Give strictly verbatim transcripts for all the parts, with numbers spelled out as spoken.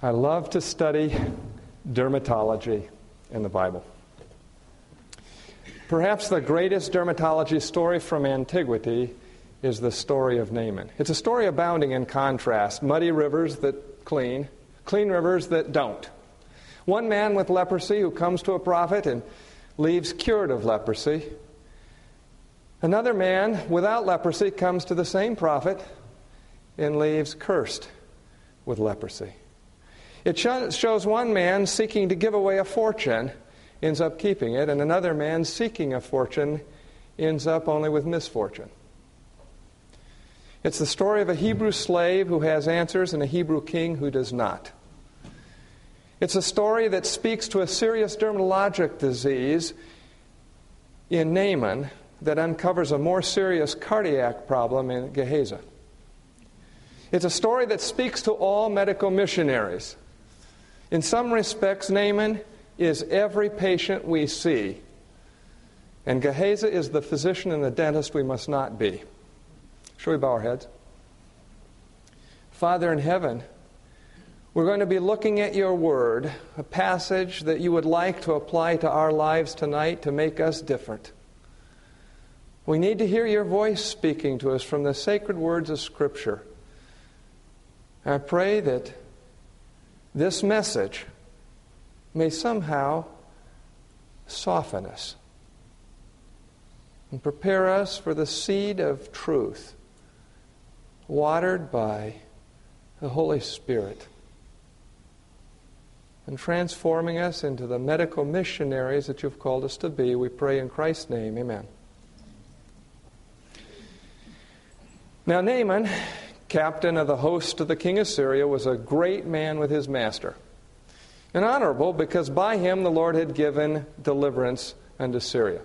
I love to study dermatology in the Bible. Perhaps the greatest dermatology story from antiquity is the story of Naaman. It's a story abounding in contrast. Muddy rivers that clean, clean rivers that don't. One man with leprosy who comes to a prophet and leaves cured of leprosy. Another man without leprosy comes to the same prophet and leaves cursed with leprosy. It shows one man seeking to give away a fortune ends up keeping it, and another man seeking a fortune ends up only with misfortune. It's the story of a Hebrew slave who has answers and a Hebrew king who does not. It's a story that speaks to a serious dermatologic disease in Naaman that uncovers a more serious cardiac problem in Gehazi. It's a story that speaks to all medical missionaries. In some respects, Naaman is every patient we see, and Gehazi is the physician and the dentist we must not be. Shall we bow our heads? Father in heaven, we're going to be looking at your word, a passage that you would like to apply to our lives tonight to make us different. We need to hear your voice speaking to us from the sacred words of Scripture. I pray that this message may somehow soften us and prepare us for the seed of truth, watered by the Holy Spirit, and transforming us into the medical missionaries that you've called us to be. We pray in Christ's name, amen. Now Naaman, captain of the host of the king of Syria, was a great man with his master, and honorable because by him the Lord had given deliverance unto Syria.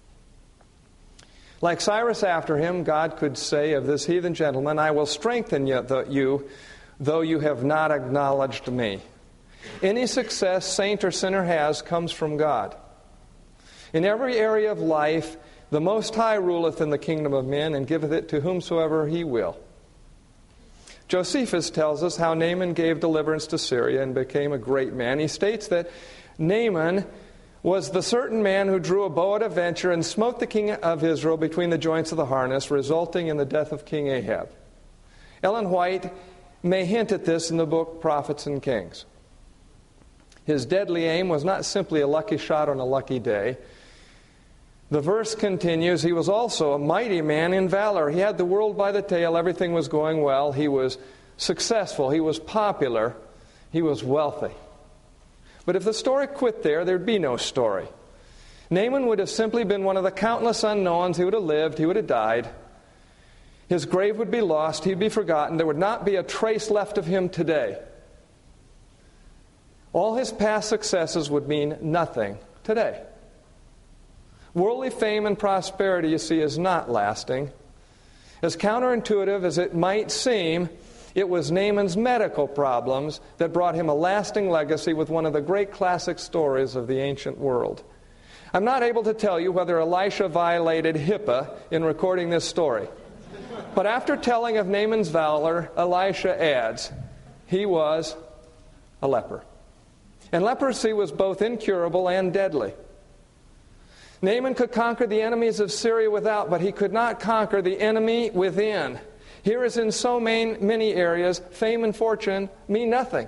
Like Cyrus after him, God could say of this heathen gentleman, I will strengthen you, though you have not acknowledged me. Any success saint or sinner has comes from God. In every area of life, the Most High ruleth in the kingdom of men, and giveth it to whomsoever he will. Josephus tells us how Naaman gave deliverance to Syria and became a great man. He states that Naaman was the certain man who drew a bow at a venture and smote the king of Israel between the joints of the harness, resulting in the death of King Ahab. Ellen White may hint at this in the book Prophets and Kings. His deadly aim was not simply a lucky shot on a lucky day. The verse continues, he was also a mighty man in valor. He had the world by the tail. Everything was going well. He was successful. He was popular. He was wealthy. But if the story quit there, there'd be no story. Naaman would have simply been one of the countless unknowns. He would have lived. He would have died. His grave would be lost. He'd be forgotten. There would not be a trace left of him today. All his past successes would mean nothing today. Worldly fame and prosperity, you see, is not lasting. As counterintuitive as it might seem, it was Naaman's medical problems that brought him a lasting legacy with one of the great classic stories of the ancient world. I'm not able to tell you whether Elisha violated HIPAA in recording this story. But after telling of Naaman's valor, Elisha adds, he was a leper. And leprosy was both incurable and deadly. Naaman could conquer the enemies of Syria without, but he could not conquer the enemy within. Here, as in so many areas, fame and fortune mean nothing.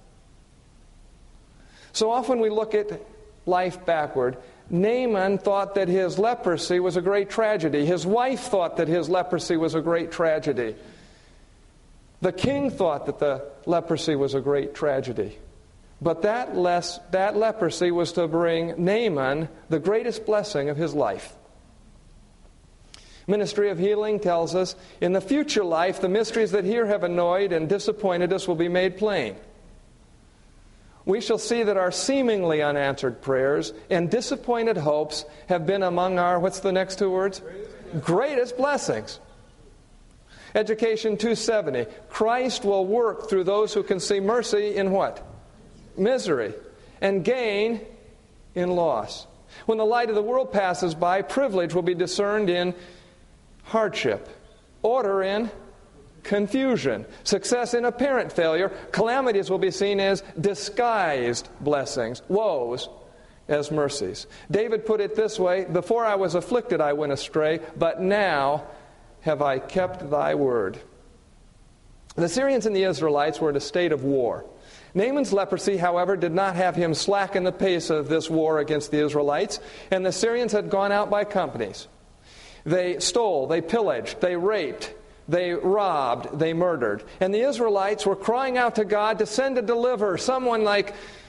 So often we look at life backward. Naaman thought that his leprosy was a great tragedy. His wife thought that his leprosy was a great tragedy. The king thought that the leprosy was a great tragedy. But that, less, that leprosy was to bring Naaman the greatest blessing of his life. Ministry of Healing tells us, in the future life, the mysteries that here have annoyed and disappointed us will be made plain. We shall see that our seemingly unanswered prayers and disappointed hopes have been among our, what's the next two words? Greatest, greatest blessings. Education two seventy, Christ will work through those who can see mercy in what? Misery, and gain in loss. When the light of the world passes by, privilege will be discerned in hardship, order in confusion. Success in apparent failure. Calamities will be seen as disguised blessings. Woes as mercies. David put it this way, before I was afflicted I went astray, but now have I kept thy word. The Syrians and the Israelites were in a state of war. Naaman's leprosy, however, did not have him slacken the pace of this war against the Israelites, and the Syrians had gone out by companies. They stole, they pillaged, they raped, they robbed, they murdered. And the Israelites were crying out to God to send a deliverer, someone like,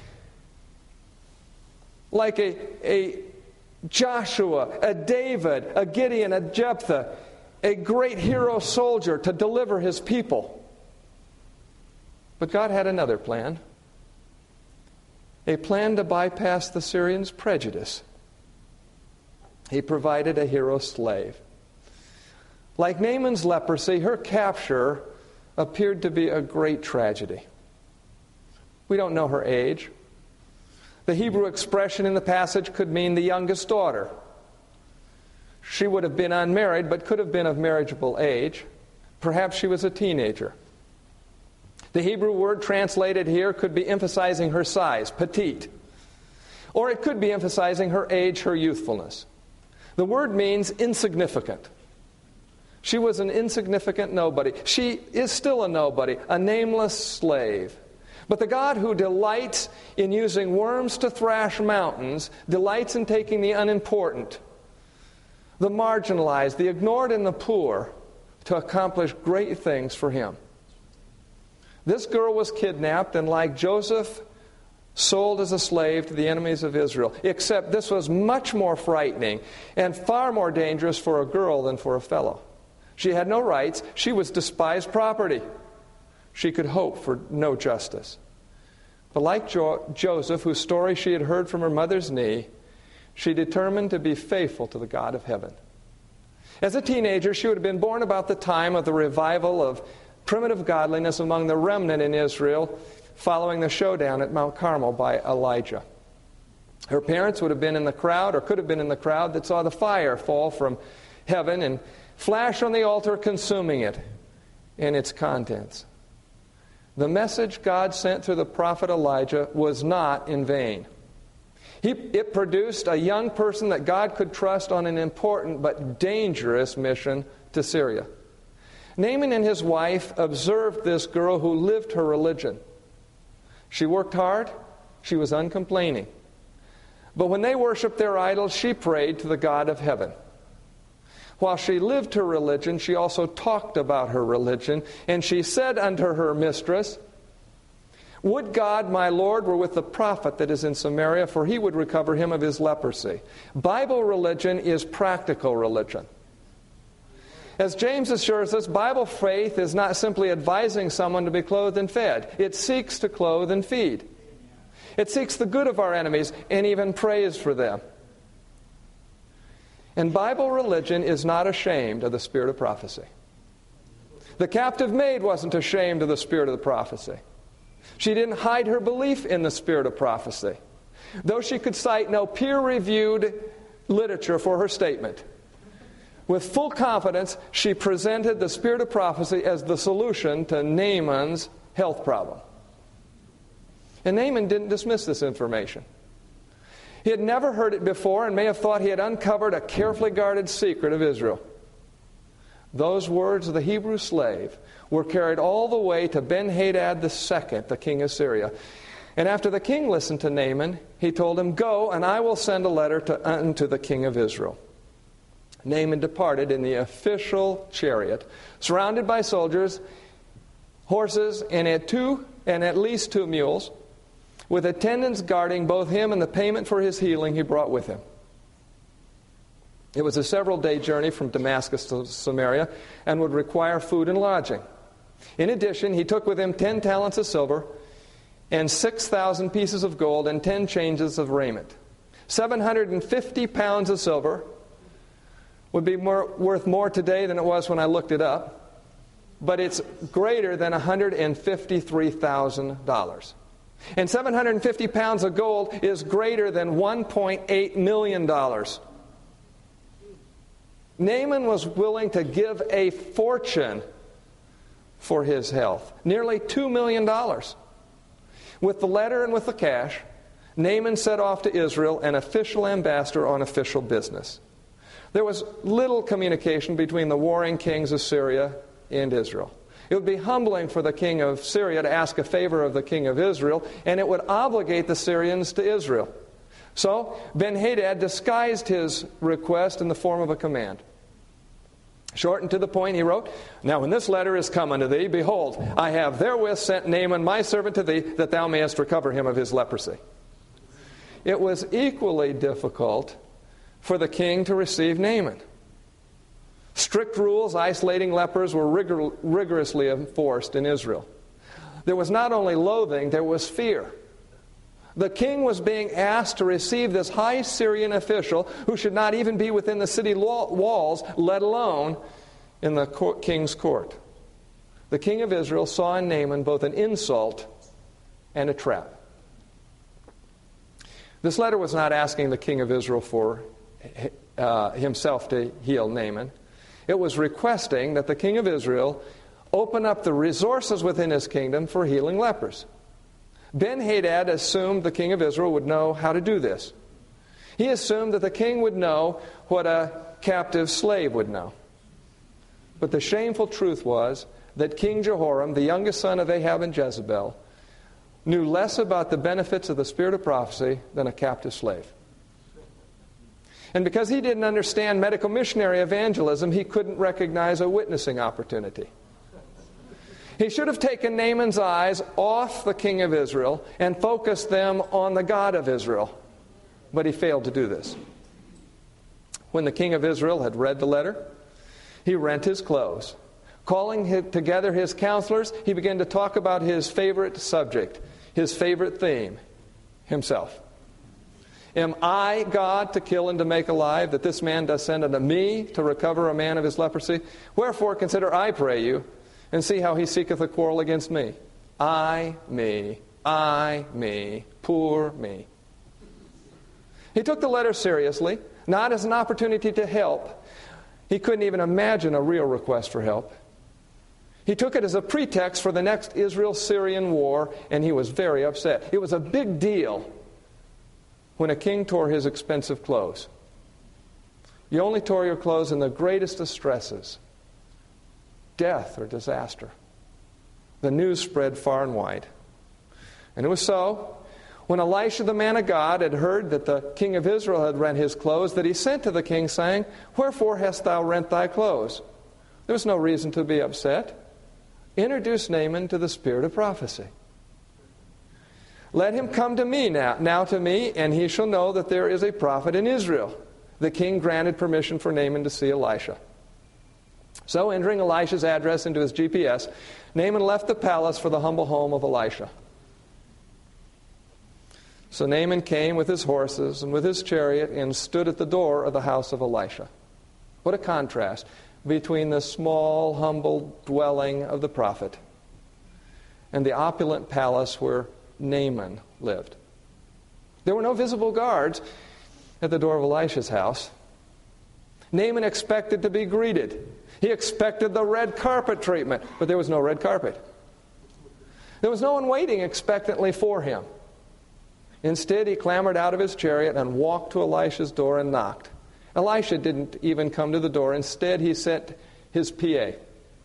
like a, a Joshua, a David, a Gideon, a Jephthah, a great hero soldier to deliver his people. But God had another plan. A plan to bypass the Syrians' prejudice. He provided a hero slave. Like Naaman's leprosy, her capture appeared to be a great tragedy. We don't know her age. The Hebrew expression in the passage could mean the youngest daughter. She would have been unmarried, but could have been of marriageable age. Perhaps she was a teenager. The Hebrew word translated here could be emphasizing her size, petite. Or it could be emphasizing her age, her youthfulness. The word means insignificant. She was an insignificant nobody. She is still a nobody, a nameless slave. But the God who delights in using worms to thrash mountains, delights in taking the unimportant, the marginalized, the ignored, and the poor to accomplish great things for him. This girl was kidnapped and, like Joseph, sold as a slave to the enemies of Israel. Except this was much more frightening and far more dangerous for a girl than for a fellow. She had no rights. She was despised property. She could hope for no justice. But like jo- Joseph, whose story she had heard from her mother's knee, she determined to be faithful to the God of heaven. As a teenager, she would have been born about the time of the revival of primitive godliness among the remnant in Israel following the showdown at Mount Carmel by Elijah. Her parents would have been in the crowd, or could have been in the crowd, that saw the fire fall from heaven and flash on the altar, consuming it and its contents. The message God sent through the prophet Elijah was not in vain. He, it produced a young person that God could trust on an important but dangerous mission to Syria. Naaman and his wife observed this girl who lived her religion. She worked hard. She was uncomplaining. But when they worshiped their idols, she prayed to the God of heaven. While she lived her religion, she also talked about her religion, and she said unto her mistress, "Would God, my Lord, were with the prophet that is in Samaria, for he would recover him of his leprosy." Bible religion is practical religion. As James assures us, Bible faith is not simply advising someone to be clothed and fed. It seeks to clothe and feed. It seeks the good of our enemies and even prays for them. And Bible religion is not ashamed of the spirit of prophecy. The captive maid wasn't ashamed of the spirit of the prophecy. She didn't hide her belief in the spirit of prophecy, though she could cite no peer-reviewed literature for her statement. With full confidence, she presented the spirit of prophecy as the solution to Naaman's health problem. And Naaman didn't dismiss this information. He had never heard it before and may have thought he had uncovered a carefully guarded secret of Israel. Those words of the Hebrew slave were carried all the way to Ben-Hadad the Second, the king of Syria. And after the king listened to Naaman, he told him, "Go, and I will send a letter to, unto the king of Israel." Naaman departed in the official chariot, surrounded by soldiers, horses, and at two and at least two mules, with attendants guarding both him and the payment for his healing he brought with him. It was a several-day journey from Damascus to Samaria and would require food and lodging. In addition, he took with him ten talents of silver and six thousand pieces of gold and ten changes of raiment. seven hundred fifty pounds of silver would be more, worth more today than it was when I looked it up, but it's greater than one hundred fifty-three thousand dollars. And seven hundred fifty pounds of gold is greater than one point eight million dollars. Naaman was willing to give a fortune for his health, nearly two million dollars. With the letter and with the cash, Naaman set off to Israel, an official ambassador on official business. There was little communication between the warring kings of Syria and Israel. It would be humbling for the king of Syria to ask a favor of the king of Israel, and it would obligate the Syrians to Israel. So Ben-Hadad disguised his request in the form of a command. Short and to the point, he wrote, "Now when this letter is come unto thee, behold, I have therewith sent Naaman my servant to thee, that thou mayest recover him of his leprosy." It was equally difficult for the king to receive Naaman. Strict rules isolating lepers were rigor- rigorously enforced in Israel. There was not only loathing, there was fear. The king was being asked to receive this high Syrian official who should not even be within the city walls, let alone in the king's court. The king of Israel saw in Naaman both an insult and a trap. This letter was not asking the king of Israel for uh, himself to heal Naaman. It was requesting that the king of Israel open up the resources within his kingdom for healing lepers. Ben-Hadad assumed the king of Israel would know how to do this. He assumed that the king would know what a captive slave would know. But the shameful truth was that King Jehoram, the youngest son of Ahab and Jezebel, knew less about the benefits of the spirit of prophecy than a captive slave. And because he didn't understand medical missionary evangelism, he couldn't recognize a witnessing opportunity. He should have taken Naaman's eyes off the king of Israel and focused them on the God of Israel. But he failed to do this. When the king of Israel had read the letter, he rent his clothes. Calling together his counselors, he began to talk about his favorite subject, his favorite theme, himself. Am I God to kill and to make alive, that this man does send unto me to recover a man of his leprosy? Wherefore consider, I pray you, and see how he seeketh a quarrel against me. I, me, I, me, poor me. He took the letter seriously, not as an opportunity to help. He couldn't even imagine a real request for help. He took it as a pretext for the next Israel-Syrian war, and he was very upset. It was a big deal when a king tore his expensive clothes. You only tore your clothes in the greatest distresses, death or disaster. The news spread far and wide. And it was so, when Elisha the man of God had heard that the king of Israel had rent his clothes, that he sent to the king, saying, Wherefore hast thou rent thy clothes? There was no reason to be upset. Introduce Naaman to the spirit of prophecy. Let him come to me now, now to me, and he shall know that there is a prophet in Israel. The king granted permission for Naaman to see Elisha. So, entering Elisha's address into his G P S, Naaman left the palace for the humble home of Elisha. So Naaman came with his horses and with his chariot and stood at the door of the house of Elisha. What a contrast between the small, humble dwelling of the prophet and the opulent palace where Naaman lived. There were no visible guards at the door of Elisha's house. Naaman expected to be greeted. He expected the red carpet treatment, but there was no red carpet. There was no one waiting expectantly for him. Instead, he clambered out of his chariot and walked to Elisha's door and knocked. Elisha didn't even come to the door. Instead, he sent his P A.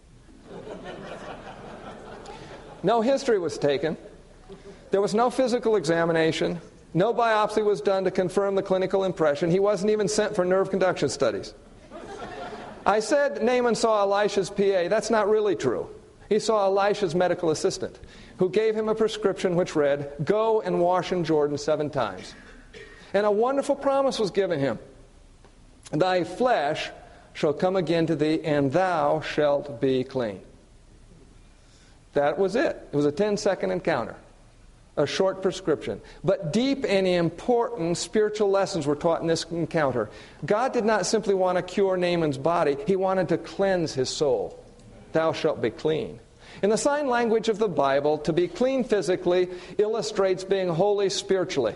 No history was taken. There was no physical examination. No biopsy was done to confirm the clinical impression. He wasn't even sent for nerve conduction studies. I said Naaman saw Elisha's P A. That's not really true. He saw Elisha's medical assistant, who gave him a prescription which read, Go and wash in Jordan seven times. And a wonderful promise was given him. Thy flesh shall come again to thee, and thou shalt be clean. That was it. It was a ten-second encounter. A short prescription. But deep and important spiritual lessons were taught in this encounter. God did not simply want to cure Naaman's body. He wanted to cleanse his soul. Thou shalt be clean. In the sign language of the Bible, to be clean physically illustrates being holy spiritually.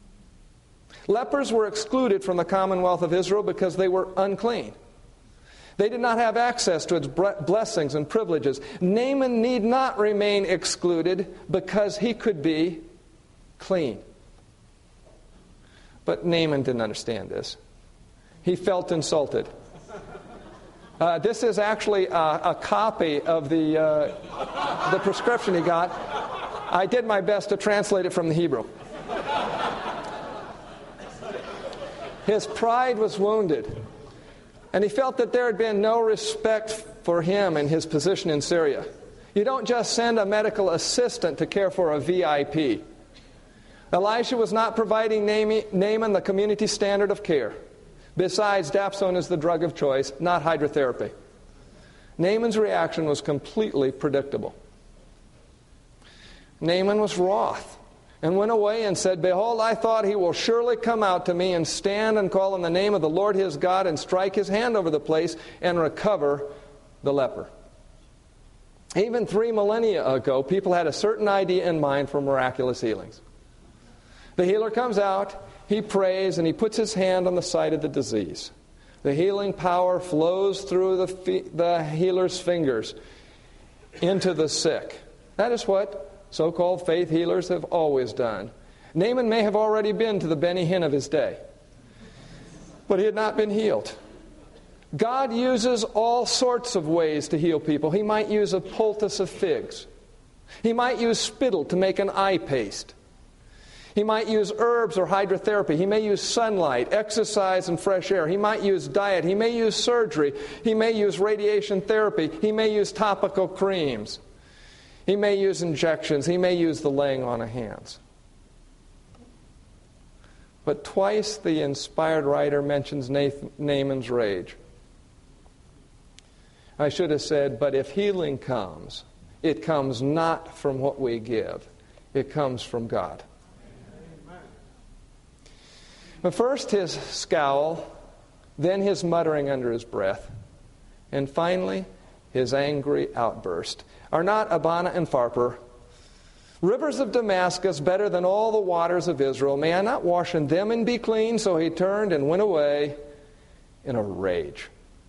Lepers were excluded from the commonwealth of Israel because they were unclean. They did not have access to its blessings and privileges. Naaman need not remain excluded because he could be clean. But Naaman didn't understand this. He felt insulted. Uh, this is actually a, a copy of the, uh, the prescription he got. I did my best to translate it from the Hebrew. His pride was wounded, and he felt that there had been no respect for him and his position in Syria. You don't just send a medical assistant to care for a V I P. Elisha was not providing Naaman the community standard of care. Besides, Dapsone is the drug of choice, not hydrotherapy. Naaman's reaction was completely predictable. Naaman was wroth and went away and said, "Behold, I thought he will surely come out to me and stand and call on the name of the Lord his God and strike his hand over the place and recover the leper." Even three millennia ago, people had a certain idea in mind for miraculous healings. The healer comes out, he prays, and he puts his hand on the site of the disease. The healing power flows through the, fe- the healer's fingers into the sick. That is what so-called faith healers have always done. Naaman may have already been to the Benny Hinn of his day, but he had not been healed. God uses all sorts of ways to heal people. He might use a poultice of figs. He might use spittle to make an eye paste. He might use herbs or hydrotherapy. He may use sunlight, exercise, and fresh air. He might use diet. He may use surgery. He may use radiation therapy. He may use topical creams. He may use injections. He may use the laying on of hands. But twice the inspired writer mentions Naaman's rage. I should have said, but if healing comes, it comes not from what we give. It comes from God. But first his scowl, then his muttering under his breath, and finally his angry outburst. Are not Abana and Pharpar, rivers of Damascus, better than all the waters of Israel? May I not wash in them and be clean? So he turned and went away in a rage.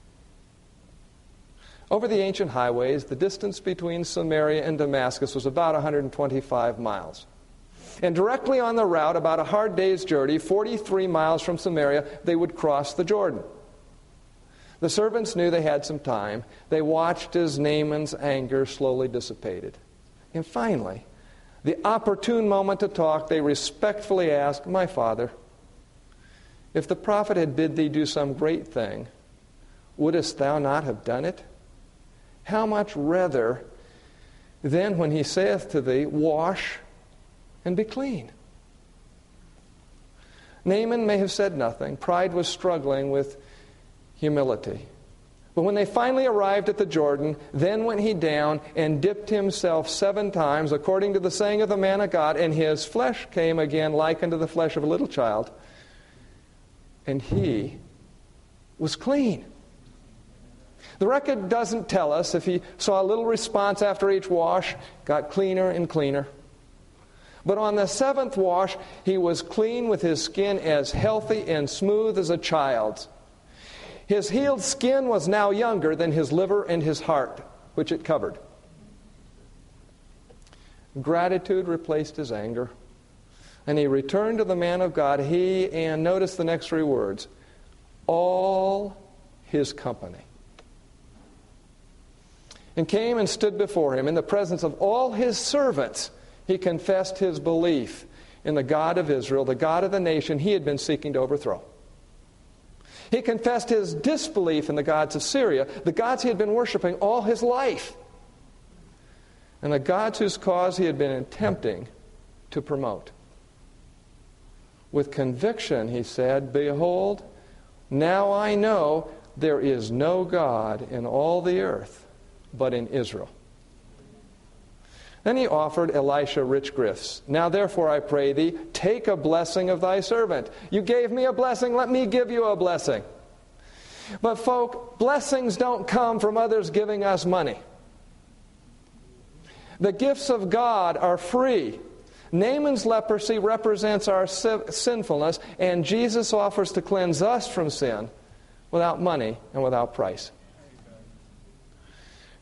Over the ancient highways, the distance between Samaria and Damascus was about one hundred twenty-five miles. And directly on the route, about a hard day's journey, forty-three miles from Samaria, they would cross the Jordan. The servants knew they had some time. They watched as Naaman's anger slowly dissipated. And finally, the opportune moment to talk, they respectfully asked, "My father, if the prophet had bid thee do some great thing, wouldest thou not have done it? How much rather then when he saith to thee, wash and be clean?" Naaman may have said nothing. Pride was struggling with humility. But when they finally arrived at the Jordan, then went he down and dipped himself seven times, according to the saying of the man of God, and his flesh came again like unto the flesh of a little child, and he was clean. The record doesn't tell us if he saw a little response after each wash, got cleaner and cleaner. But on the seventh wash, he was clean with his skin as healthy and smooth as a child's. His healed skin was now younger than his liver and his heart, which it covered. Gratitude replaced his anger. And he returned to the man of God, he, and notice the next three words, all his company. And came and stood before him in the presence of all his servants. He confessed his belief in the God of Israel, the God of the nation he had been seeking to overthrow. He confessed his disbelief in the gods of Syria, the gods he had been worshiping all his life, and the gods whose cause he had been attempting to promote. With conviction, he said, "Behold, now I know there is no God in all the earth but in Israel." Then he offered Elisha rich gifts. "Now therefore I pray thee, take a blessing of thy servant. You gave me a blessing, let me give you a blessing." But folk, blessings don't come from others giving us money. The gifts of God are free. Naaman's leprosy represents our sinfulness, and Jesus offers to cleanse us from sin without money and without price.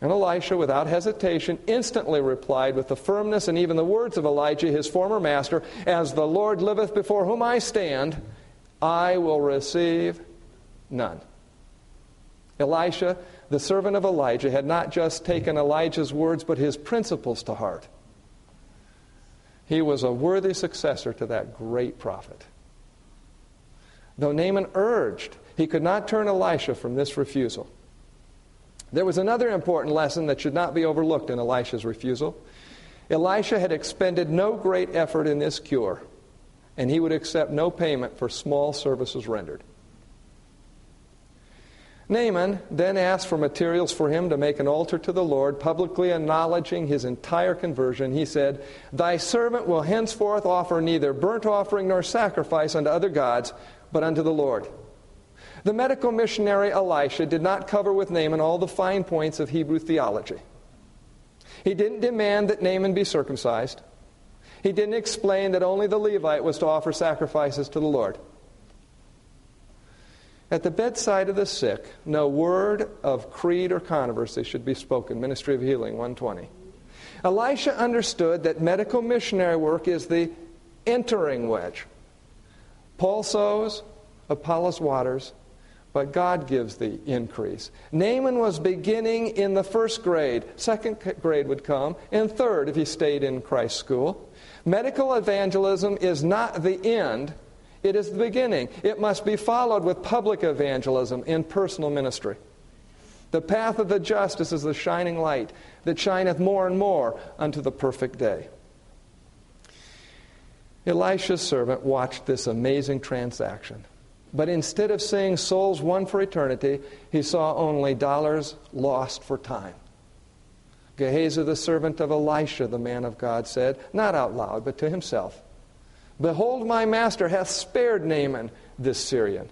And Elisha, without hesitation, instantly replied with the firmness and even the words of Elijah, his former master, "As the Lord liveth before whom I stand, I will receive none." Elisha, the servant of Elijah, had not just taken Elijah's words, but his principles to heart. He was a worthy successor to that great prophet. Though Naaman urged, he could not turn Elisha from this refusal. There was another important lesson that should not be overlooked in Elisha's refusal. Elisha had expended no great effort in this cure, and he would accept no payment for small services rendered. Naaman then asked for materials for him to make an altar to the Lord, publicly acknowledging his entire conversion. He said, "Thy servant will henceforth offer neither burnt offering nor sacrifice unto other gods, but unto the Lord." The medical missionary Elisha did not cover with Naaman all the fine points of Hebrew theology. He didn't demand that Naaman be circumcised. He didn't explain that only the Levite was to offer sacrifices to the Lord. At the bedside of the sick, no word of creed or controversy should be spoken. Ministry of Healing, one twenty. Elisha understood that medical missionary work is the entering wedge. Paul sows, Apollos waters, but God gives the increase. Naaman was beginning in the first grade. Second grade would come, and third if he stayed in Christ's school. Medical evangelism is not the end, it is the beginning. It must be followed with public evangelism in personal ministry. The path of the just is as the shining light that shineth more and more unto the perfect day. Elisha's servant watched this amazing transaction. But instead of seeing souls won for eternity, he saw only dollars lost for time. Gehazi, the servant of Elisha, the man of God, said, not out loud, but to himself, "Behold, my master hath spared Naaman this Syrian."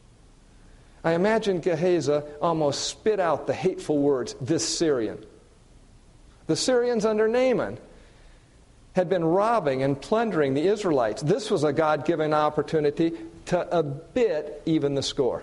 I imagine Gehazi almost spit out the hateful words, "this Syrian." The Syrians under Naaman had been robbing and plundering the Israelites. This was a God-given opportunity to a bit even the score.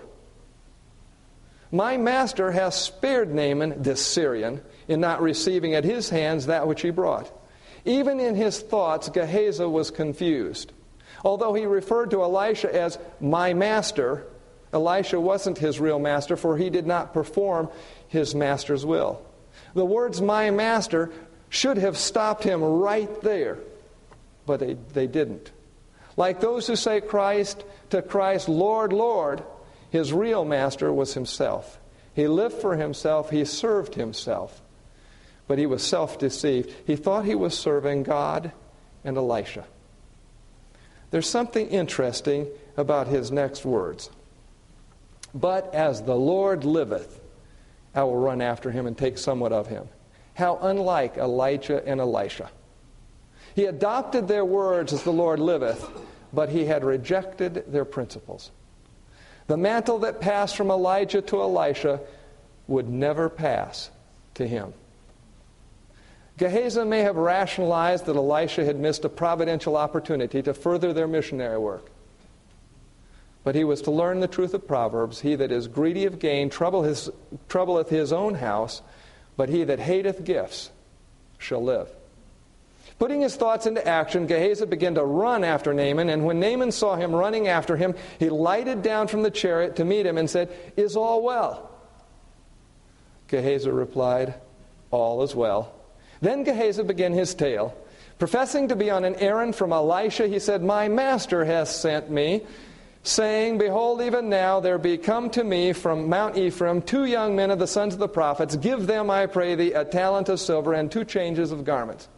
"My master hath spared Naaman, this Syrian, in not receiving at his hands that which he brought." Even in his thoughts, Gehazi was confused. Although he referred to Elisha as "my master," Elisha wasn't his real master, for he did not perform his master's will. The words "my master" should have stopped him right there, but they, they didn't. Like those who say Christ to Christ, "Lord, Lord," his real master was himself. He lived for himself, he served himself, but he was self-deceived. He thought he was serving God and Elisha. There's something interesting about his next words. "But as the Lord liveth, I will run after him and take somewhat of him." How unlike Elijah and Elisha. He adopted their words, "as the Lord liveth," but he had rejected their principles. The mantle that passed from Elijah to Elisha would never pass to him. Gehazi may have rationalized that Elisha had missed a providential opportunity to further their missionary work. But he was to learn the truth of Proverbs, "He that is greedy of gain trouble his, troubleth his own house, but he that hateth gifts shall live." Putting his thoughts into action, Gehazi began to run after Naaman, and when Naaman saw him running after him, he lighted down from the chariot to meet him and said, "Is all well?" Gehazi replied, "All is well." Then Gehazi began his tale. Professing to be on an errand from Elisha, he said, "My master hath sent me, saying, Behold, even now there be come to me from Mount Ephraim two young men of the sons of the prophets. Give them, I pray thee, a talent of silver and two changes of garments."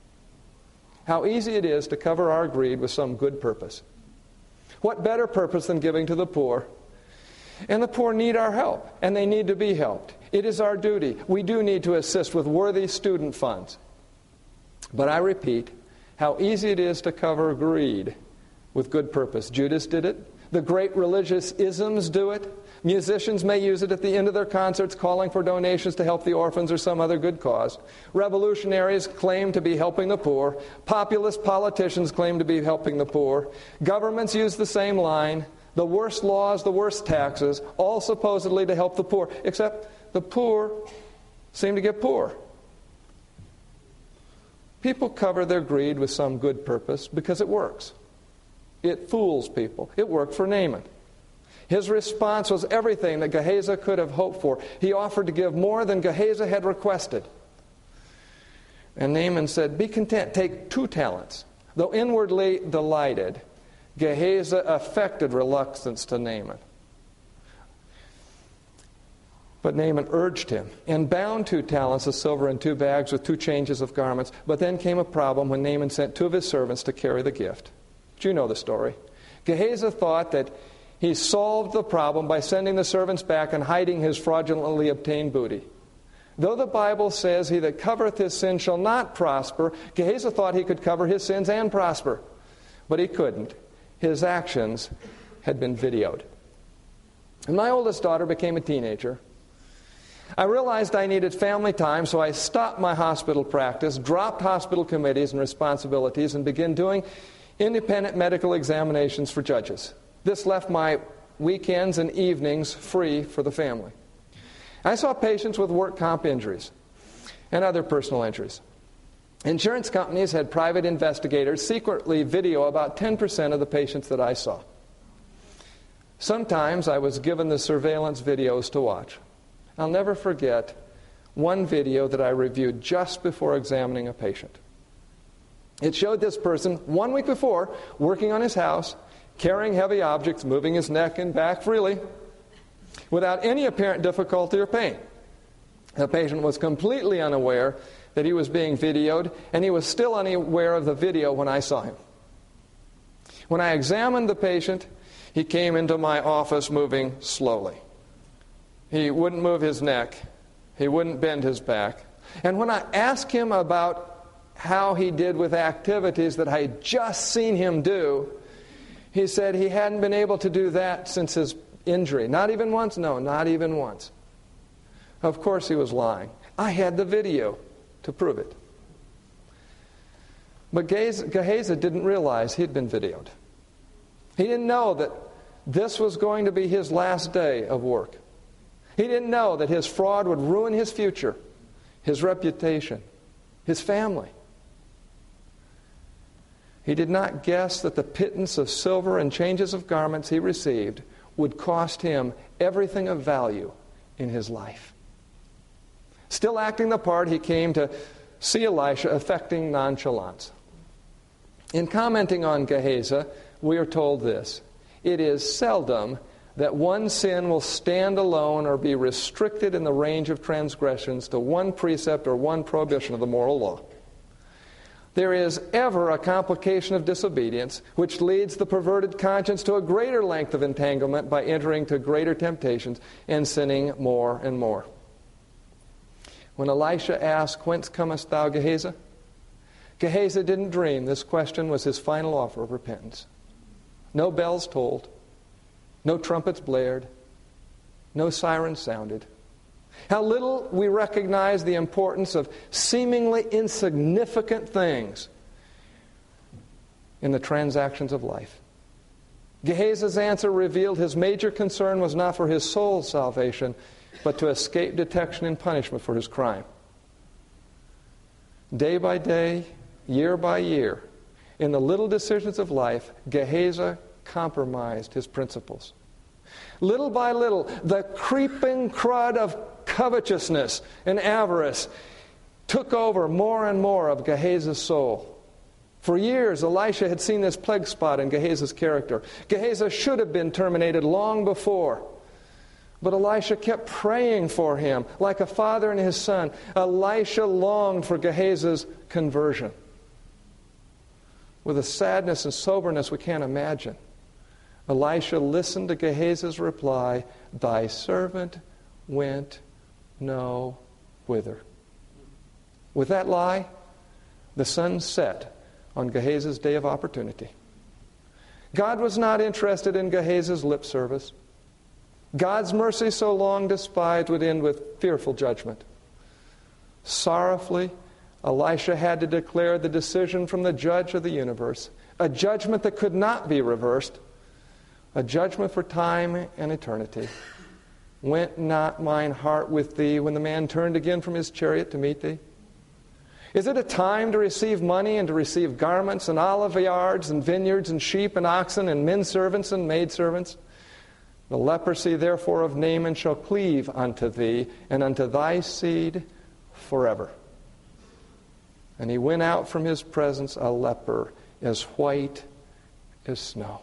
How easy it is to cover our greed with some good purpose. What better purpose than giving to the poor? And the poor need our help, and they need to be helped. It is our duty. We do need to assist with worthy student funds. But I repeat, how easy it is to cover greed with good purpose. Judas did it. The great religious isms do it. Musicians may use it at the end of their concerts, calling for donations to help the orphans or some other good cause. Revolutionaries claim to be helping the poor. Populist politicians claim to be helping the poor. Governments use the same line. The worst laws, the worst taxes, all supposedly to help the poor, except the poor seemed to get poor. People cover their greed with some good purpose because it works. It fools people. It worked for Naaman. His response was everything that Gehazi could have hoped for. He offered to give more than Gehazi had requested. And Naaman said, "Be content, take two talents." Though inwardly delighted, Gehazi affected reluctance to Naaman. But Naaman urged him and bound two talents of silver in two bags with two changes of garments. But then came a problem when Naaman sent two of his servants to carry the gift. Do you know the story? Gehazi thought that he solved the problem by sending the servants back and hiding his fraudulently obtained booty. Though the Bible says, "He that covereth his sin shall not prosper," Gehazi thought he could cover his sins and prosper. But he couldn't. His actions had been videoed. When my oldest daughter became a teenager, I realized I needed family time, so I stopped my hospital practice, dropped hospital committees and responsibilities, and began doing independent medical examinations for judges. This left my weekends and evenings free for the family. I saw patients with work comp injuries and other personal injuries. Insurance companies had private investigators secretly video about ten percent of the patients that I saw. Sometimes I was given the surveillance videos to watch. I'll never forget one video that I reviewed just before examining a patient. It showed this person, one week before, working on his house, carrying heavy objects, moving his neck and back freely, without any apparent difficulty or pain. The patient was completely unaware that he was being videoed, and he was still unaware of the video when I saw him. When I examined the patient, he came into my office moving slowly. He wouldn't move his neck. He wouldn't bend his back. And when I asked him about how he did with activities that I had just seen him do, he said he hadn't been able to do that since his injury. Not even once? No, not even once. Of course he was lying. I had the video to prove it. But Gehazi didn't realize he'd been videoed. He didn't know that this was going to be his last day of work. He didn't know that his fraud would ruin his future, his reputation, his family. He did not guess that the pittance of silver and changes of garments he received would cost him everything of value in his life. Still acting the part, he came to see Elisha affecting nonchalance. In commenting on Gehazi, we are told this: "It is seldom that one sin will stand alone or be restricted in the range of transgressions to one precept or one prohibition of the moral law. There is ever a complication of disobedience which leads the perverted conscience to a greater length of entanglement by entering to greater temptations and sinning more and more." When Elisha asked, "Whence comest thou, Gehazi?" Gehazi didn't dream this question was his final offer of repentance. No bells tolled. No trumpets blared. No sirens sounded. How little we recognize the importance of seemingly insignificant things in the transactions of life. Gehazi's answer revealed his major concern was not for his soul's salvation, but to escape detection and punishment for his crime. Day by day, year by year, in the little decisions of life, Gehazi compromised his principles. Little by little, the creeping crud of covetousness and avarice took over more and more of Gehazi's soul. For years, Elisha had seen this plague spot in Gehazi's character. Gehazi should have been terminated long before. But Elisha kept praying for him like a father and his son. Elisha longed for Gehazi's conversion with a sadness and soberness we can't imagine. Elisha listened to Gehazi's reply, "Thy servant went no whither." With that lie, the sun set on Gehazi's day of opportunity. God was not interested in Gehazi's lip service. God's mercy, so long despised, would end with fearful judgment. Sorrowfully, Elisha had to declare the decision from the judge of the universe, a judgment that could not be reversed, a judgment for time and eternity. Went not mine heart with thee when the man turned again from his chariot to meet thee? Is it a time to receive money and to receive garments and olive yards and vineyards and sheep and oxen and men servants and maidservants? The leprosy therefore of Naaman shall cleave unto thee and unto thy seed forever. And he went out from his presence a leper, as white as snow.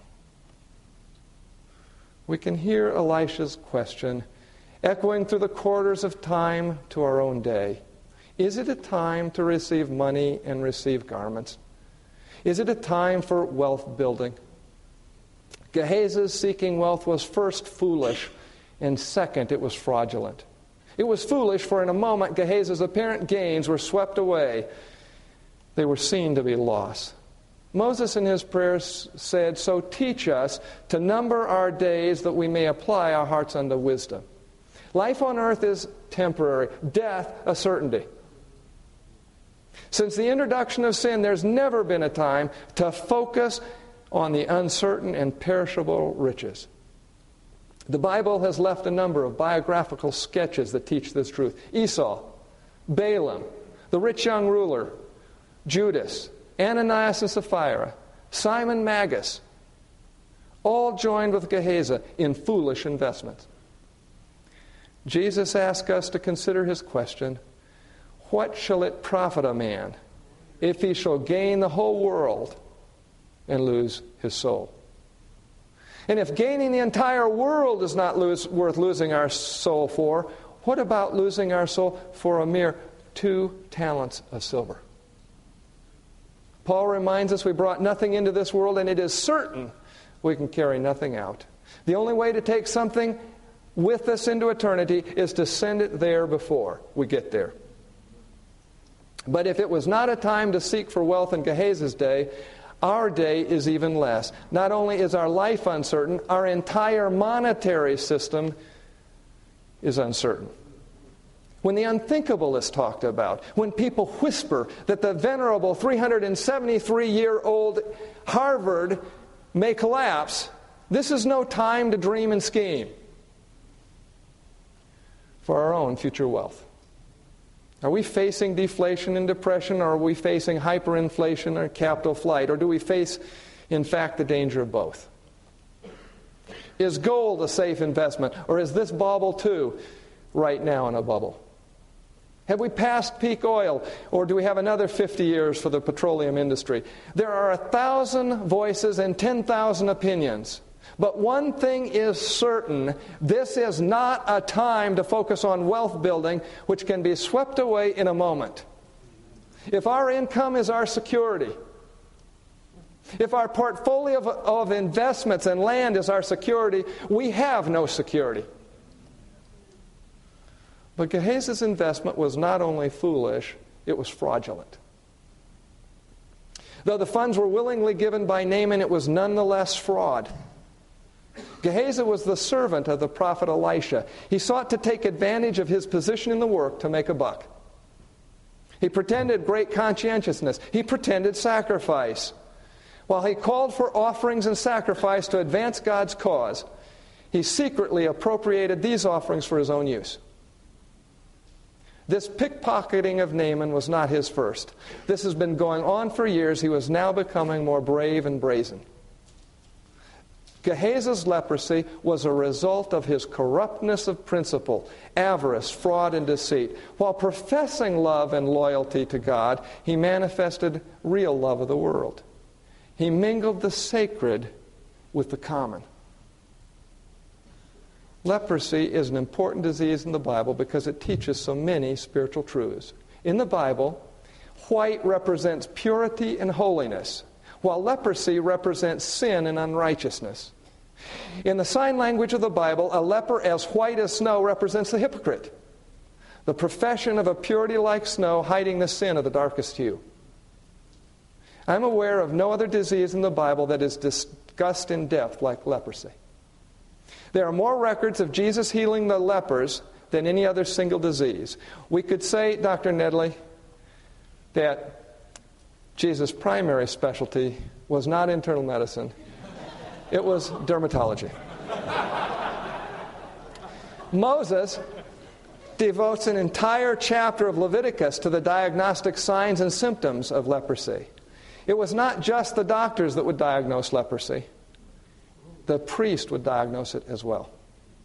We can hear Elisha's question echoing through the corridors of time to our own day. Is it a time to receive money and receive garments? Is it a time for wealth building? Gehazi's seeking wealth was first foolish, and second, it was fraudulent. It was foolish, for in a moment Gehazi's apparent gains were swept away. They were seen to be loss. Moses in his prayers said, "So teach us to number our days that we may apply our hearts unto wisdom." Life on earth is temporary, death a certainty. Since the introduction of sin, there's never been a time to focus on the uncertain and perishable riches. The Bible has left a number of biographical sketches that teach this truth. Esau, Balaam, the rich young ruler, Judas, Ananias and Sapphira, Simon Magus, all joined with Gehazi in foolish investments. Jesus asks us to consider his question, what shall it profit a man if he shall gain the whole world and lose his soul? And if gaining the entire world is not lose, worth losing our soul for, what about losing our soul for a mere two talents of silver? Paul reminds us we brought nothing into this world, and it is certain we can carry nothing out. The only way to take something with us into eternity is to send it there before we get there. But if it was not a time to seek for wealth in Gehazi's day, our day is even less. Not only is our life uncertain, our entire monetary system is uncertain. When the unthinkable is talked about, when people whisper that the venerable three hundred seventy-three-year-old Harvard may collapse, this is no time to dream and scheme for our own future wealth. Are we facing deflation and depression, or are we facing hyperinflation or capital flight? Or do we face, in fact, the danger of both? Is gold a safe investment, or is this bubble too right now in a bubble? Have we passed peak oil, or do we have another fifty years for the petroleum industry? There are a thousand voices and ten thousand opinions. But one thing is certain, this is not a time to focus on wealth building, which can be swept away in a moment. If our income is our security, if our portfolio of, of investments and land is our security, we have no security. But Gehazi's investment was not only foolish, it was fraudulent. Though the funds were willingly given by Naaman, it was nonetheless fraud. Gehazi was the servant of the prophet Elisha. He sought to take advantage of his position in the work to make a buck. He pretended great conscientiousness. He pretended sacrifice. While he called for offerings and sacrifice to advance God's cause, he secretly appropriated these offerings for his own use. This pickpocketing of Naaman was not his first. This has been going on for years. He was now becoming more brave and brazen. Gehazi's leprosy was a result of his corruptness of principle, avarice, fraud, and deceit. While professing love and loyalty to God, he manifested real love of the world. He mingled the sacred with the common. Leprosy is an important disease in the Bible because it teaches so many spiritual truths. In the Bible, white represents purity and holiness, while leprosy represents sin and unrighteousness. In the sign language of the Bible, a leper as white as snow represents the hypocrite, the profession of a purity like snow hiding the sin of the darkest hue. I'm aware of no other disease in the Bible that is discussed in depth like leprosy. There are more records of Jesus healing the lepers than any other single disease. We could say, Doctor Nedley, that Jesus' primary specialty was not internal medicine. It was dermatology. Moses devotes an entire chapter of Leviticus to the diagnostic signs and symptoms of leprosy. It was not just the doctors that would diagnose leprosy. The priest would diagnose it as well.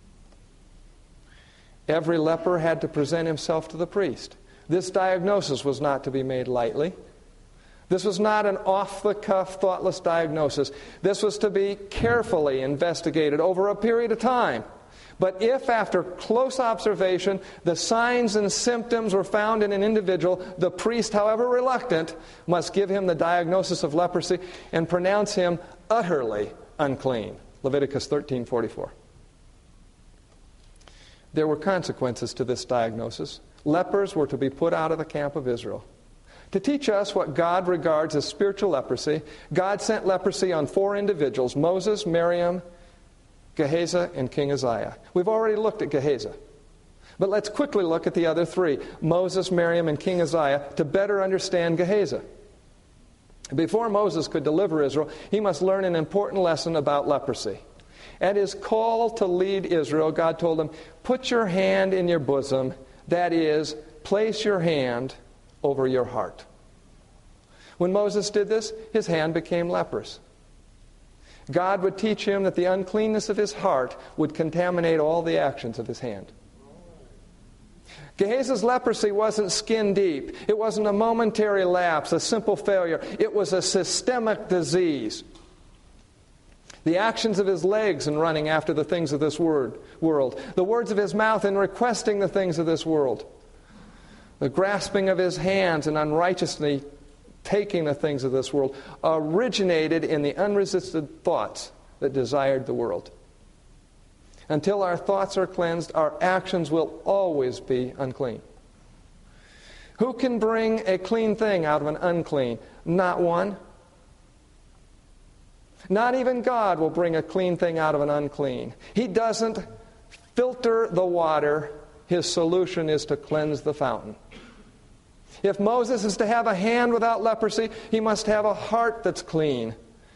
Every leper had to present himself to the priest. This diagnosis was not to be made lightly. This was not an off-the-cuff, thoughtless diagnosis. This was to be carefully investigated over a period of time. But if, after close observation, the signs and symptoms were found in an individual, the priest, however reluctant, must give him the diagnosis of leprosy and pronounce him utterly unclean. Leviticus thirteen forty-four. There were consequences to this diagnosis. Lepers were to be put out of the camp of Israel. To teach us what God regards as spiritual leprosy, God sent leprosy on four individuals: Moses, Miriam, Gehazi, and King Uzziah. We've already looked at Gehazi. But let's quickly look at the other three, Moses, Miriam, and King Uzziah, to better understand Gehazi. Before Moses could deliver Israel, he must learn an important lesson about leprosy. At his call to lead Israel, God told him, "Put your hand in your bosom," that is, place your hand over your heart. When Moses did this, his hand became leprous. God would teach him that the uncleanness of his heart would contaminate all the actions of his hand. Gehazi's leprosy wasn't skin deep. It wasn't a momentary lapse, a simple failure. It was a systemic disease. The actions of his legs in running after the things of this word, world, the words of his mouth in requesting the things of this world, the grasping of his hands in unrighteously taking the things of this world, originated in the unresisted thoughts that desired the world. Until our thoughts are cleansed, our actions will always be unclean. Who can bring a clean thing out of an unclean? Not one. Not even God will bring a clean thing out of an unclean. He doesn't filter the water. His solution is to cleanse the fountain. If Moses is to have a hand without leprosy, he must have a heart that's clean.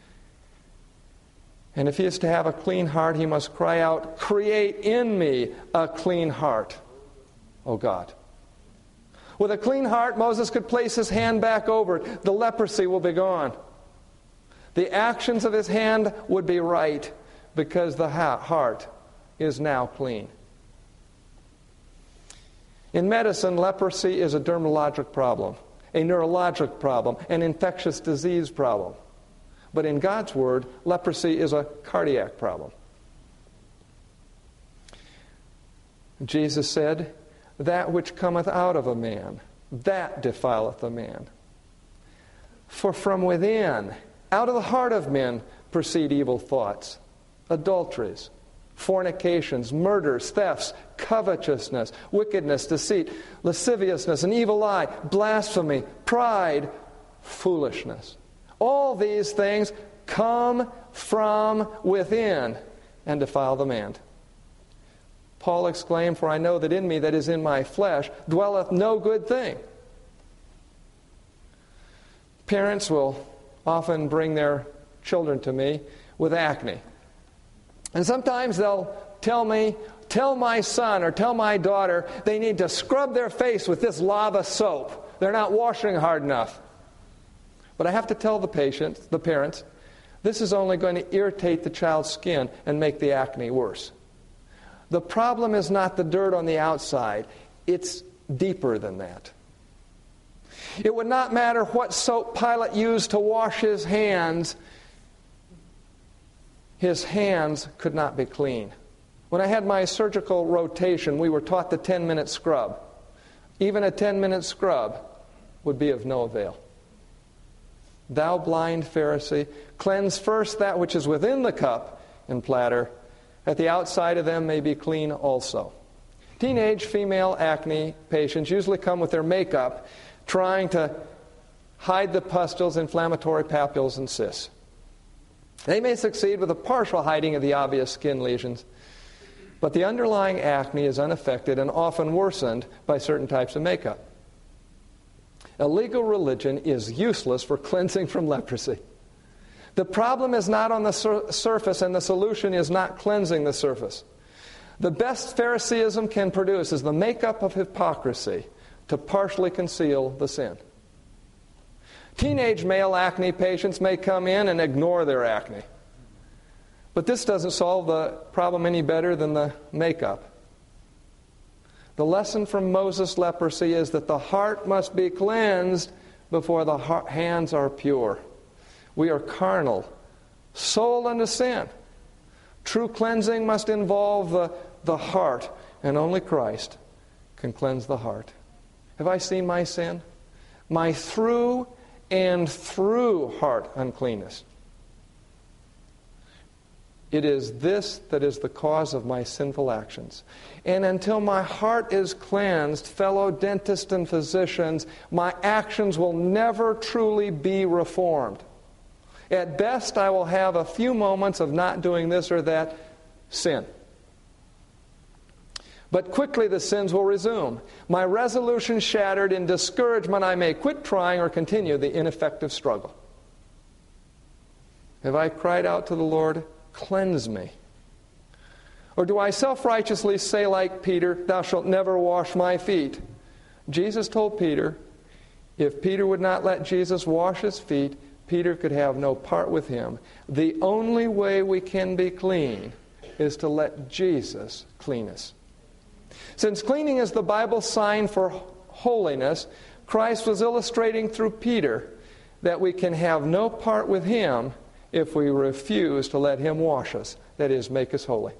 And if he is to have a clean heart, he must cry out, "Create in me a clean heart, O God." With a clean heart, Moses could place his hand back over it. The leprosy will be gone. The actions of his hand would be right because the heart is now clean. In medicine, leprosy is a dermatologic problem, a neurologic problem, an infectious disease problem. But in God's Word, leprosy is a cardiac problem. Jesus said, "That which cometh out of a man, that defileth a man. For from within, out of the heart of men, proceed evil thoughts, adulteries, fornications, murders, thefts, covetousness, wickedness, deceit, lasciviousness, an evil eye, blasphemy, pride, foolishness. All these things come from within and defile the man." Paul exclaimed, "For I know that in me, that is in my flesh, dwelleth no good thing." Parents will often bring their children to me with acne. And sometimes they'll tell me, tell my son or tell my daughter they need to scrub their face with this lava soap. They're not washing hard enough. But I have to tell the patient, the parents, this is only going to irritate the child's skin and make the acne worse. The problem is not the dirt on the outside. It's deeper than that. It would not matter what soap Pilate used to wash his hands. His hands could not be clean. When I had my surgical rotation, we were taught the ten-minute scrub. Even a ten-minute scrub would be of no avail. "Thou blind Pharisee, cleanse first that which is within the cup and platter, that the outside of them may be clean also." Teenage female acne patients usually come with their makeup trying to hide the pustules, inflammatory papules, and cysts. They may succeed with a partial hiding of the obvious skin lesions, but the underlying acne is unaffected and often worsened by certain types of makeup. A legal religion is useless for cleansing from leprosy. The problem is not on the sur- surface, and the solution is not cleansing the surface. The best Phariseeism can produce is the makeup of hypocrisy to partially conceal the sin. Teenage male acne patients may come in and ignore their acne. But this doesn't solve the problem any better than the makeup. The lesson from Moses' leprosy is that the heart must be cleansed before the heart, hands are pure. We are carnal, sold unto sin. True cleansing must involve the, the heart, and only Christ can cleanse the heart. Have I seen my sin? My through and through heart uncleanness. It is this that is the cause of my sinful actions. And until my heart is cleansed, fellow dentists and physicians, my actions will never truly be reformed. At best, I will have a few moments of not doing this or that sin. But quickly the sins will resume. My resolution shattered, in discouragement I may quit trying or continue the ineffective struggle. Have I cried out to the Lord, cleanse me? Or do I self-righteously say like Peter, thou shalt never wash my feet? Jesus told Peter, if Peter would not let Jesus wash his feet, Peter could have no part with him. The only way we can be clean is to let Jesus clean us. Since cleaning is the Bible's sign for holiness, Christ was illustrating through Peter that we can have no part with him if we refuse to let him wash us, that is, make us holy.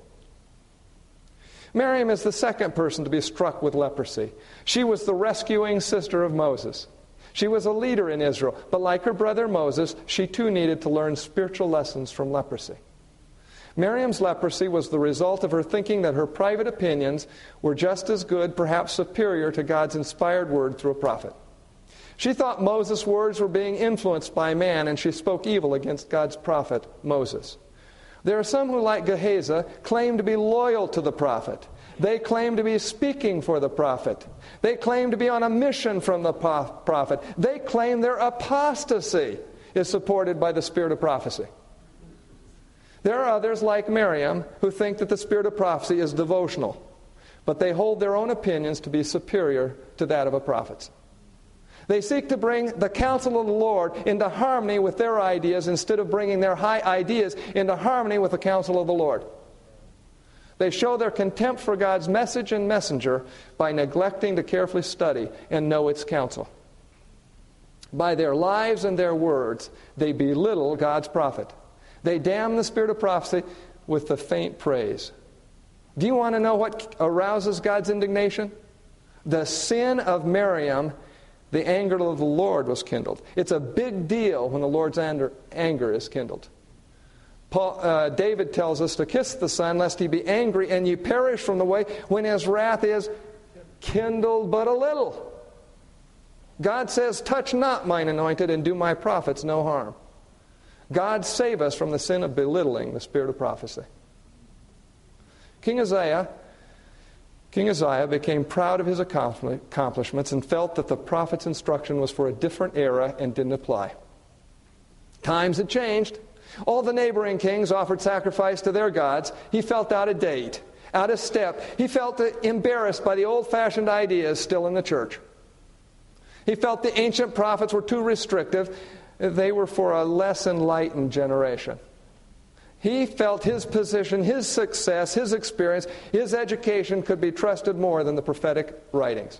Miriam is the second person to be struck with leprosy. She was the rescuing sister of Moses. She was a leader in Israel, but like her brother Moses, she too needed to learn spiritual lessons from leprosy. Miriam's leprosy was the result of her thinking that her private opinions were just as good, perhaps superior, to God's inspired word through a prophet. She thought Moses' words were being influenced by man, and she spoke evil against God's prophet, Moses. There are some who, like Gehazi, claim to be loyal to the prophet. They claim to be speaking for the prophet. They claim to be on a mission from the prophet. They claim their apostasy is supported by the spirit of prophecy. There are others, like Miriam, who think that the spirit of prophecy is devotional, but they hold their own opinions to be superior to that of a prophet's. They seek to bring the counsel of the Lord into harmony with their ideas instead of bringing their high ideas into harmony with the counsel of the Lord. They show their contempt for God's message and messenger by neglecting to carefully study and know its counsel. By their lives and their words, they belittle God's prophet. They damn the spirit of prophecy with the faint praise. Do you want to know what arouses God's indignation? The sin of Miriam. The anger of the Lord was kindled. It's a big deal when the Lord's anger, anger is kindled. Paul, uh, David tells us to kiss the Son, lest he be angry, and ye perish from the way when his wrath is kindled but a little. God says, touch not mine anointed, and do my prophets no harm. God save us from the sin of belittling the spirit of prophecy. King Uzziah King Uzziah became proud of his accomplishments and felt that the prophet's instruction was for a different era and didn't apply. Times had changed. All the neighboring kings offered sacrifice to their gods. He felt out of date, out of step. He felt embarrassed by the old-fashioned ideas still in the church. He felt the ancient prophets were too restrictive. They were for a less enlightened generation. He felt his position, his success, his experience, his education could be trusted more than the prophetic writings.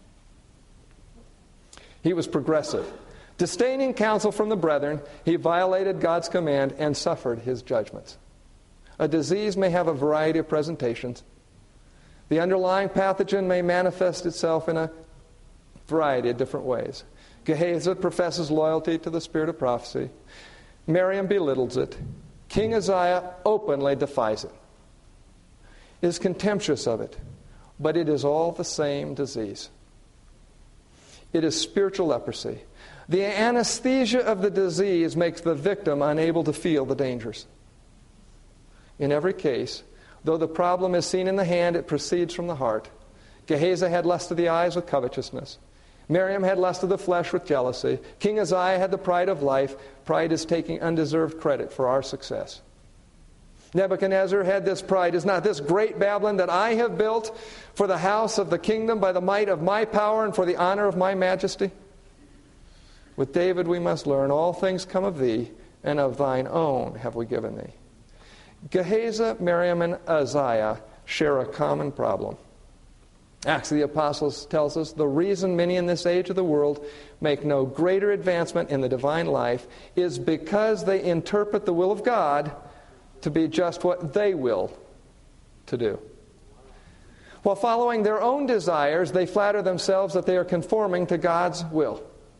He was progressive. Disdaining counsel from the brethren, he violated God's command and suffered his judgments. A disease may have a variety of presentations. The underlying pathogen may manifest itself in a variety of different ways. Gehazi professes loyalty to the spirit of prophecy. Miriam belittles it. King Uzziah openly defies it, is contemptuous of it, but it is all the same disease. It is spiritual leprosy. The anesthesia of the disease makes the victim unable to feel the dangers. In every case, though the problem is seen in the hand, it proceeds from the heart. Gehazi had lust of the eyes with covetousness. Miriam had lust of the flesh with jealousy. King Uzziah had the pride of life. Pride is taking undeserved credit for our success. Nebuchadnezzar had this pride. Is not this great Babylon that I have built for the house of the kingdom by the might of my power and for the honor of my majesty? With David we must learn, all things come of thee, and of thine own have we given thee. Gehazi, Miriam, and Uzziah share a common problem. Acts of the Apostles tells us the reason many in this age of the world make no greater advancement in the divine life is because they interpret the will of God to be just what they will to do. While following their own desires, they flatter themselves that they are conforming to God's will.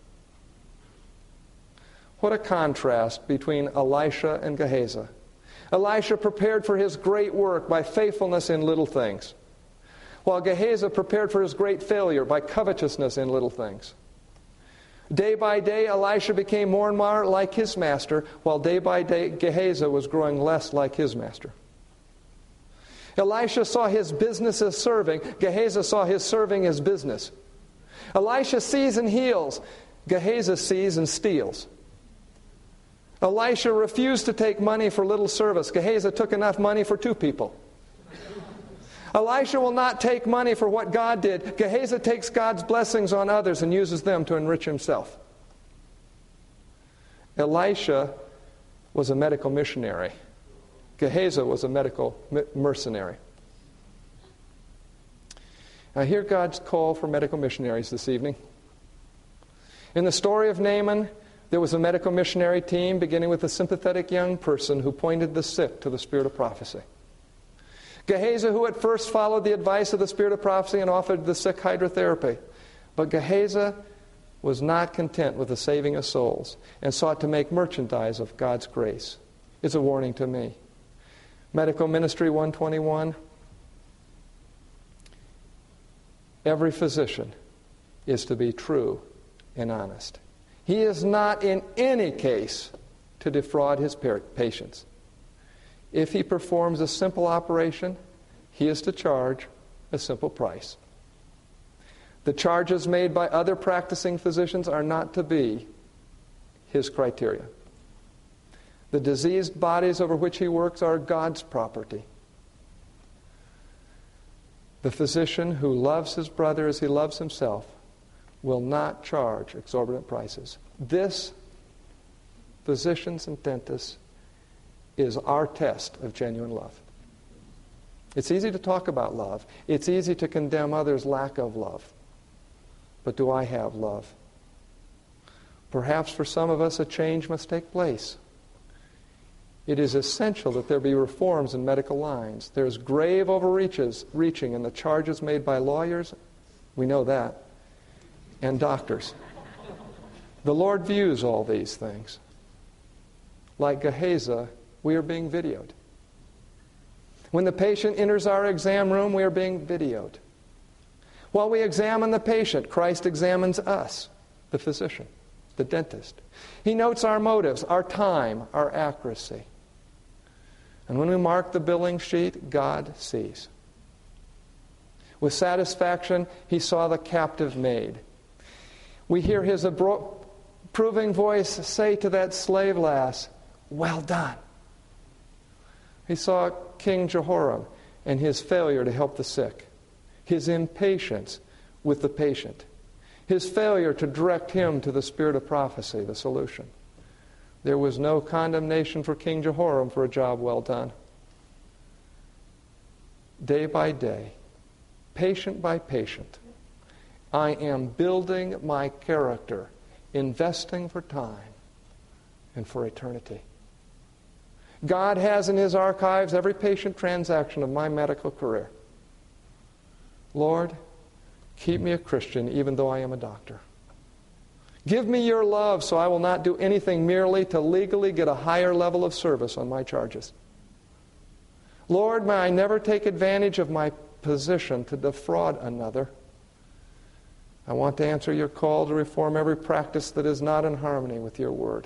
What a contrast between Elisha and Gehazi. Elisha prepared for his great work by faithfulness in little things, while Gehazi prepared for his great failure by covetousness in little things. Day by day, Elisha became more and more like his master, while day by day, Gehazi was growing less like his master. Elisha saw his business as serving. Gehazi saw his serving as business. Elisha sees and heals. Gehazi sees and steals. Elisha refused to take money for little service. Gehazi took enough money for two people. Elisha will not take money for what God did. Gehazi takes God's blessings on others and uses them to enrich himself. Elisha was a medical missionary. Gehazi was a medical mercenary. I hear God's call for medical missionaries this evening. In the story of Naaman, there was a medical missionary team beginning with a sympathetic young person who pointed the sick to the spirit of prophecy. Gehazi, who at first followed the advice of the spirit of prophecy and offered the sick hydrotherapy. But Gehazi was not content with the saving of souls and sought to make merchandise of God's grace. It's a warning to me. Medical Ministry one twenty-one. Every physician is to be true and honest. He is not in any case to defraud his patients. If he performs a simple operation, he is to charge a simple price. The charges made by other practicing physicians are not to be his criteria. The diseased bodies over which he works are God's property. The physician who loves his brother as he loves himself will not charge exorbitant prices. This, physicians and dentists, is our test of genuine love. It's easy to talk about love. It's easy to condemn others' lack of love. But do I have love? Perhaps for some of us a change must take place. It is essential that there be reforms in medical lines. There's grave overreaches reaching in the charges made by lawyers. We know that. And doctors. The Lord views all these things. Like Gehazi, we are being videoed. When the patient enters our exam room, we are being videoed. While we examine the patient, Christ examines us, the physician, the dentist. He notes our motives, our time, our accuracy. And when we mark the billing sheet, God sees. With satisfaction, he saw the captive made. We hear his approving voice say to that slave lass, "Well done." He saw King Jehoram and his failure to help the sick, his impatience with the patient, his failure to direct him to the spirit of prophecy, the solution. There was no condemnation for King Jehoram for a job well done. Day by day, patient by patient, I am building my character, investing for time and for eternity. God has in his archives every patient transaction of my medical career. Lord, keep me a Christian even though I am a doctor. Give me your love so I will not do anything merely to legally get a higher level of service on my charges. Lord, may I never take advantage of my position to defraud another. I want to answer your call to reform every practice that is not in harmony with your word.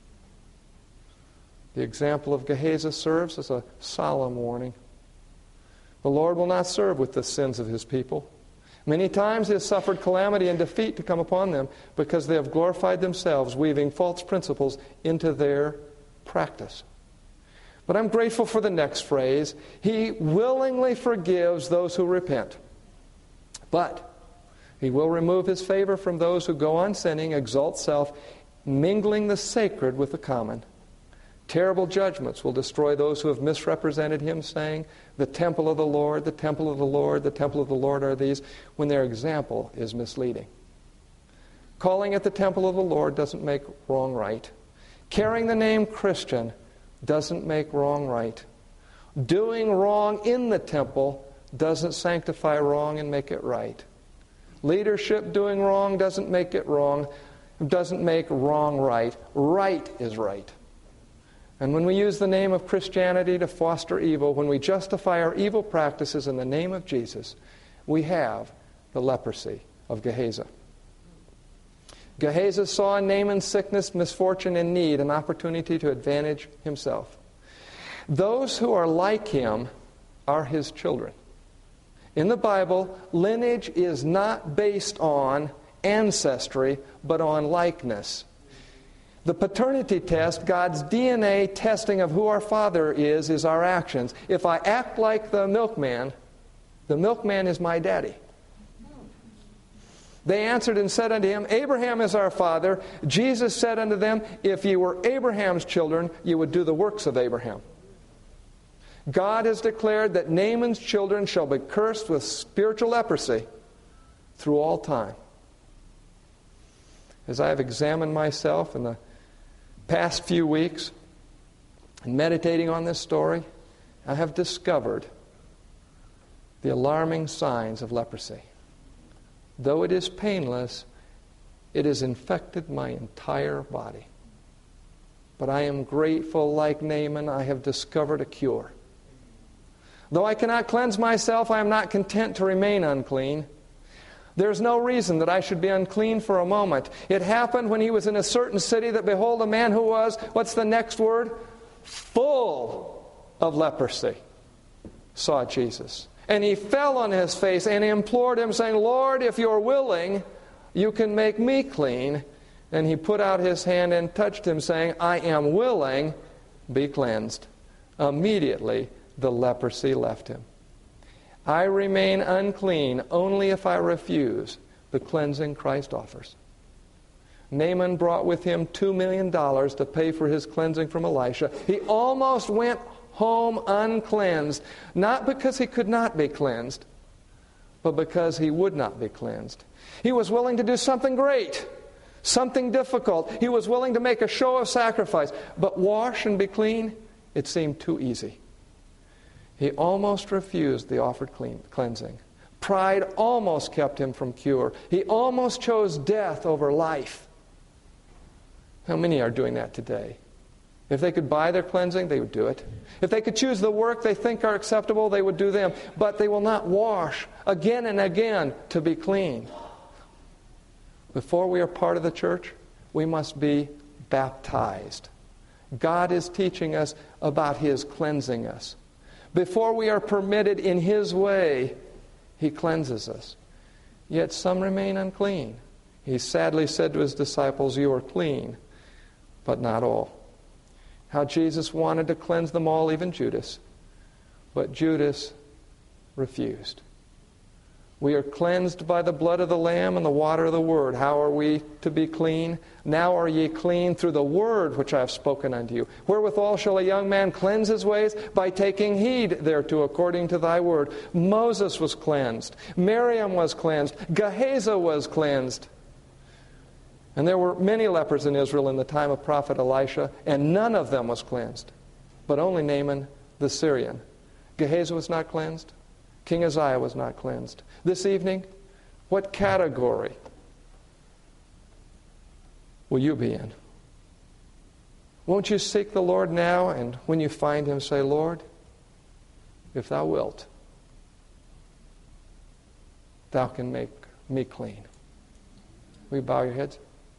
The example of Gehazi serves as a solemn warning. The Lord will not serve with the sins of his people. Many times he has suffered calamity and defeat to come upon them because they have glorified themselves, weaving false principles into their practice. But I'm grateful for the next phrase. He willingly forgives those who repent. But He will remove His favor from those who go on sinning, exalt self, mingling the sacred with the common. Terrible judgments will destroy those who have misrepresented Him, saying, the temple of the Lord, the temple of the Lord, the temple of the Lord are these, when their example is misleading. Calling it the temple of the Lord doesn't make wrong right. Carrying the name Christian doesn't make wrong right. Doing wrong in the temple doesn't sanctify wrong and make it right. Leadership doing wrong doesn't make it wrong, doesn't make wrong right. Right is right. And when we use the name of Christianity to foster evil, when we justify our evil practices in the name of Jesus, we have the leprosy of Gehazi. Gehazi saw in Naaman's sickness, misfortune, and need an opportunity to advantage himself. Those who are like him are his children. In the Bible, lineage is not based on ancestry, but on likeness. The paternity test, God's D N A testing of who our father is, is our actions. If I act like the milkman, the milkman is my daddy. They answered and said unto him, Abraham is our father. Jesus said unto them, if ye were Abraham's children, you would do the works of Abraham. God has declared that Naaman's children shall be cursed with spiritual leprosy through all time. As I have examined myself in the past few weeks and meditating on this story, I have discovered the alarming signs of leprosy. Though it is painless, it has infected my entire body. But I am grateful, like Naaman, I have discovered a cure. Though I cannot cleanse myself, I am not content to remain unclean. There's no reason that I should be unclean for a moment. It happened when he was in a certain city that, behold, a man who was, what's the next word? Full of leprosy, saw Jesus. And he fell on his face and he implored him, saying, Lord, if you're willing, you can make me clean. And he put out his hand and touched him, saying, I am willing, be cleansed. Immediately, the leprosy left him. I remain unclean only if I refuse the cleansing Christ offers. Naaman brought with him two million dollars to pay for his cleansing from Elisha. He almost went home uncleansed, not because he could not be cleansed, but because he would not be cleansed. He was willing to do something great, something difficult. He was willing to make a show of sacrifice, but wash and be clean, it seemed too easy. He almost refused the offered clean, cleansing. Pride almost kept him from cure. He almost chose death over life. How many are doing that today? If they could buy their cleansing, they would do it. If they could choose the work they think are acceptable, they would do them. But they will not wash again and again to be clean. Before we are part of the church, we must be baptized. God is teaching us about His cleansing us. Before we are permitted in His way, He cleanses us. Yet some remain unclean. He sadly said to His disciples, you are clean, but not all. How Jesus wanted to cleanse them all, even Judas. But Judas refused. We are cleansed by the blood of the Lamb and the water of the Word. How are we to be clean? Now are ye clean through the Word which I have spoken unto you. Wherewithal shall a young man cleanse his ways? By taking heed thereto according to thy word. Moses was cleansed. Miriam was cleansed. Gehazi was cleansed. And there were many lepers in Israel in the time of prophet Elisha, and none of them was cleansed, but only Naaman the Syrian. Gehazi was not cleansed. King Uzziah was not cleansed. This evening, what category will you be in? Won't you seek the Lord now, and when you find Him, say, Lord, if Thou wilt, Thou can make me clean. Will you bow your heads?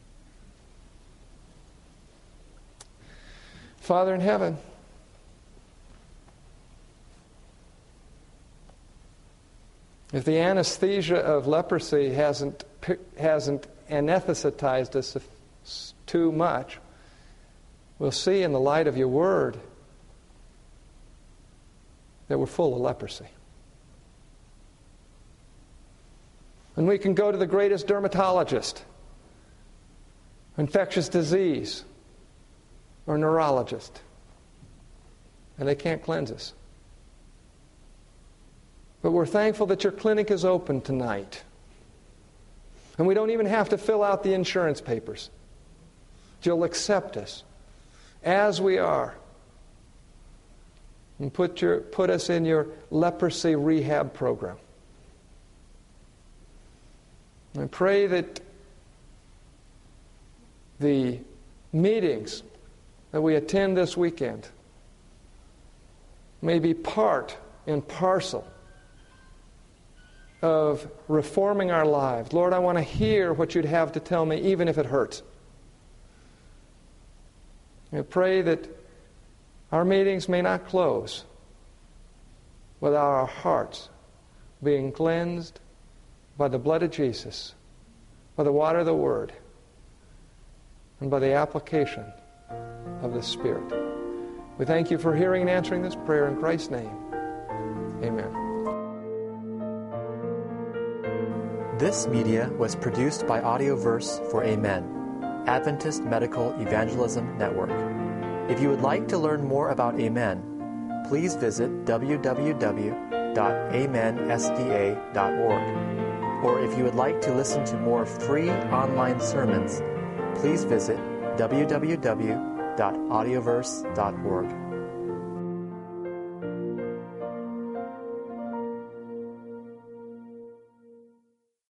Father in heaven, if the anesthesia of leprosy hasn't hasn't anesthetized us too much, we'll see in the light of your word that were full of leprosy. And we can go to the greatest dermatologist, infectious disease, or neurologist, and they can't cleanse us. But we're thankful that your clinic is open tonight. And we don't even have to fill out the insurance papers. You'll accept us as we are and put, your, put us in your leprosy rehab program. I pray that the meetings that we attend this weekend may be part and parcel of reforming our lives. Lord, I want to hear what you'd have to tell me, even if it hurts. I pray that our meetings may not close without our hearts being cleansed by the blood of Jesus, by the water of the Word, and by the application of the Spirit. We thank you for hearing and answering this prayer in Christ's name. Amen. This media was produced by Audioverse for Amen, Adventist Medical Evangelism Network. If you would like to learn more about Amen, please visit w w w dot amen s d a dot org. Or if you would like to listen to more free online sermons, please visit w w w dot audioverse dot org.